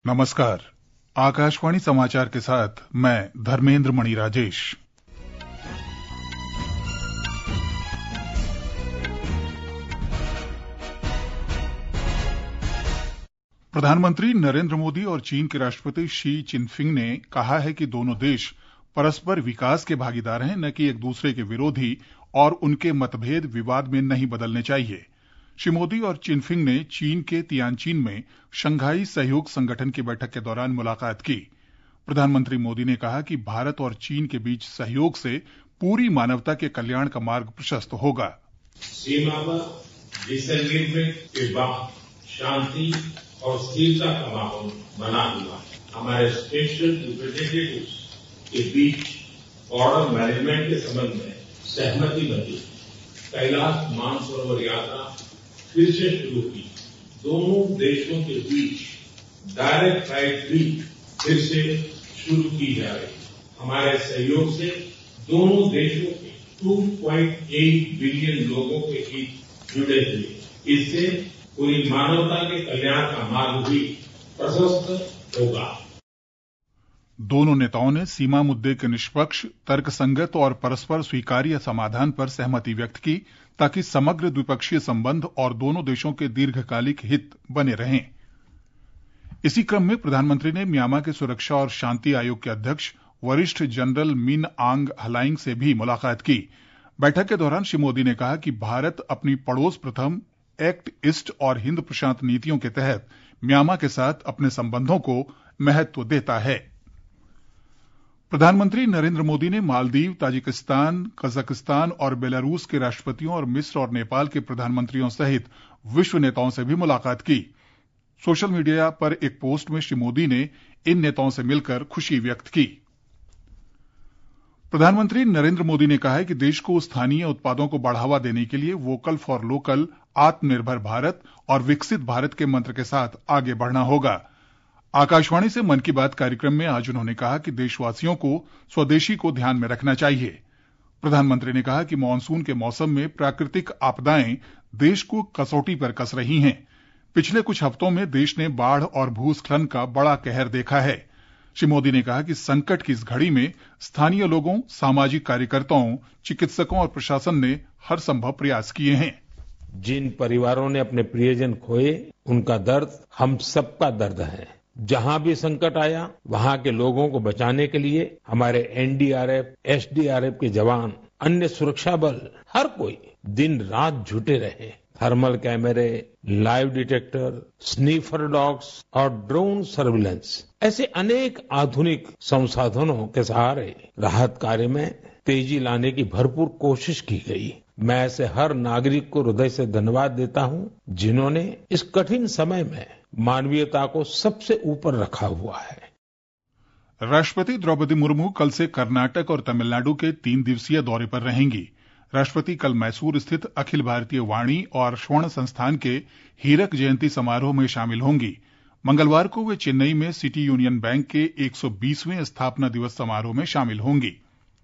नमस्कार। आकाशवाणी समाचार के साथ मैं धर्मेंद्र मणि राजेश। प्रधानमंत्री नरेंद्र मोदी और चीन के राष्ट्रपति शी चिनफिंग ने कहा है कि दोनों देश परस्पर विकास के भागीदार हैं, न कि एक दूसरे के विरोधी, और उनके मतभेद विवाद में नहीं बदलने चाहिए। श्री मोदी और चिनफिंग ने चीन के तियानजिन में शंघाई सहयोग संगठन की बैठक के दौरान मुलाकात की। प्रधानमंत्री मोदी ने कहा कि भारत और चीन के बीच सहयोग से पूरी मानवता के कल्याण का मार्ग प्रशस्त होगा। सीमा पर डिसएग्रीमेंट के बाद शांति और स्थिरता का माहौल बना हुआ है। हमारे स्पेशल रिप्रेजेंटेटिव्स के बीच बॉर्डर मैनेजमेंट के संबंध में सहमति बनी। कैलाश मानसरोवर यात्रा फिर से शुरू की। दोनों देशों के बीच डायरेक्ट फ्लाइट भी फिर से शुरू की जा रही है। हमारे सहयोग से दोनों देशों के 2.8 बिलियन लोगों के हित जुड़े हुए। इससे पूरी मानवता के कल्याण का मार्ग भी प्रशस्त होगा। दोनों नेताओं ने सीमा मुद्दे के निष्पक्ष, तर्कसंगत और परस्पर स्वीकार्य समाधान पर सहमति व्यक्त की, ताकि समग्र द्विपक्षीय संबंध और दोनों देशों के दीर्घकालिक हित बने रहें। इसी क्रम में प्रधानमंत्री ने म्यांमा के सुरक्षा और शांति आयोग के अध्यक्ष वरिष्ठ जनरल मिन आंग हलाइंग से भी मुलाकात की। बैठक के दौरान श्री मोदी ने कहा कि भारत अपनी पड़ोस प्रथम, एक्ट ईस्ट और हिंद प्रशांत नीतियों के तहत म्यांमा के साथ अपने संबंधों को महत्व देता है। प्रधानमंत्री नरेंद्र मोदी ने मालदीव, ताजिकिस्तान, कजाकिस्तान और बेलारूस के राष्ट्रपतियों और मिस्र और नेपाल के प्रधानमंत्रियों सहित विश्व नेताओं से भी मुलाकात की। सोशल मीडिया पर एक पोस्ट में श्री मोदी ने इन नेताओं से मिलकर खुशी व्यक्त की। प्रधानमंत्री नरेंद्र मोदी ने कहा है कि देश को स्थानीय उत्पादों को बढ़ावा देने के लिए वोकल फॉर लोकल, आत्मनिर्भर भारत और विकसित भारत के मंत्र के साथ आगे बढ़ना होगा। आकाशवाणी से मन की बात कार्यक्रम में आज उन्होंने कहा कि देशवासियों को स्वदेशी को ध्यान में रखना चाहिए। प्रधानमंत्री ने कहा कि मानसून के मौसम में प्राकृतिक आपदाएं देश को कसौटी पर कस रही हैं। पिछले कुछ हफ्तों में देश ने बाढ़ और भूस्खलन का बड़ा कहर देखा है। श्री मोदी ने कहा कि संकट की इस घड़ी में स्थानीय लोगों, सामाजिक कार्यकर्ताओं, चिकित्सकों और प्रशासन ने हर संभव प्रयास किए हैं। जिन परिवारों ने अपने प्रियजन खोए, उनका दर्द हम सबका दर्द है। जहां भी संकट आया, वहां के लोगों को बचाने के लिए हमारे एनडीआरएफ, एसडीआरएफ के जवान, अन्य सुरक्षा बल, हर कोई दिन रात जुटे रहे। थर्मल कैमरे, लाइव डिटेक्टर, स्नीफर डॉग्स और ड्रोन सर्विलेंस, ऐसे अनेक आधुनिक संसाधनों के सहारे राहत कार्य में तेजी लाने की भरपूर कोशिश की गई। मैं ऐसे हर नागरिक को हृदय से धन्यवाद देता हूं, जिन्होंने इस कठिन समय में मानवीयता को सबसे ऊपर रखा हुआ है। राष्ट्रपति द्रौपदी मुर्मू कल से कर्नाटक और तमिलनाडु के 3 दिवसीय दौरे पर रहेंगी। राष्ट्रपति कल मैसूर स्थित अखिल भारतीय वाणी और स्वर्ण संस्थान के हीरक जयंती समारोह में शामिल होंगी। मंगलवार को वे चेन्नई में सिटी यूनियन बैंक के 120वें स्थापना दिवस समारोह में शामिल होंगी।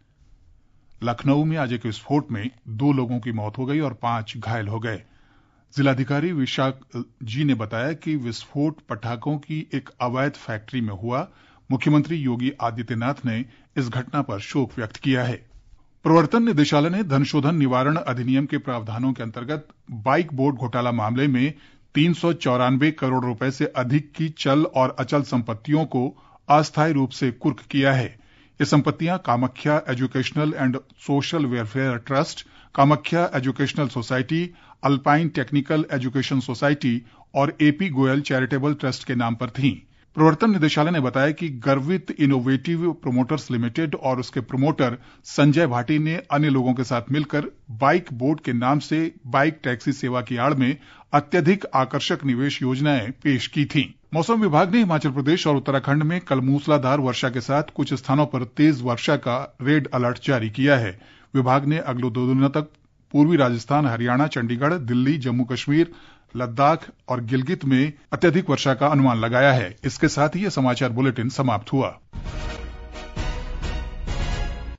लखनऊ में आज एक विस्फोट में 2 लोगों की मौत हो गई और 5 घायल हो गए। जिलाधिकारी विशाख जी ने बताया कि विस्फोट पटाखों की एक अवैध फैक्ट्री में हुआ। मुख्यमंत्री योगी आदित्यनाथ ने इस घटना पर शोक व्यक्त किया है। प्रवर्तन निदेशालय ने धनशोधन निवारण अधिनियम के प्रावधानों के अंतर्गत बाइक बोर्ड घोटाला मामले में 394 करोड़ रुपए से अधिक की चल और अचल संपत्तियों को अस्थायी रूप से कुर्क किया है। ये संपत्तियां Kamakhya educational and social welfare trust, Kamakhya educational society, Alpine technical education society और एपी गोयल चैरिटेबल ट्रस्ट के नाम पर थीं। प्रवर्तन निदेशालय ने बताया कि गर्वित इनोवेटिव प्रोमोटर्स लिमिटेड और उसके प्रोमोटर संजय भाटी ने अन्य लोगों के साथ मिलकर बाइक बोर्ड के नाम से बाइक टैक्सी सेवा की आड़ में अत्यधिक आकर्षक निवेश योजनाएं पेश की थीं। मौसम विभाग ने हिमाचल प्रदेश और उत्तराखंड में कल मूसलाधार वर्षा के साथ कुछ स्थानों पर तेज वर्षा का रेड अलर्ट जारी किया है। विभाग ने अगले 2 दिनों तक पूर्वी राजस्थान, हरियाणा, चंडीगढ़, दिल्ली, जम्मू कश्मीर, लद्दाख और गिलगित में अत्यधिक वर्षा का अनुमान लगाया है। इसके साथ ही यह समाचार बुलेटिन समाप्त हुआ।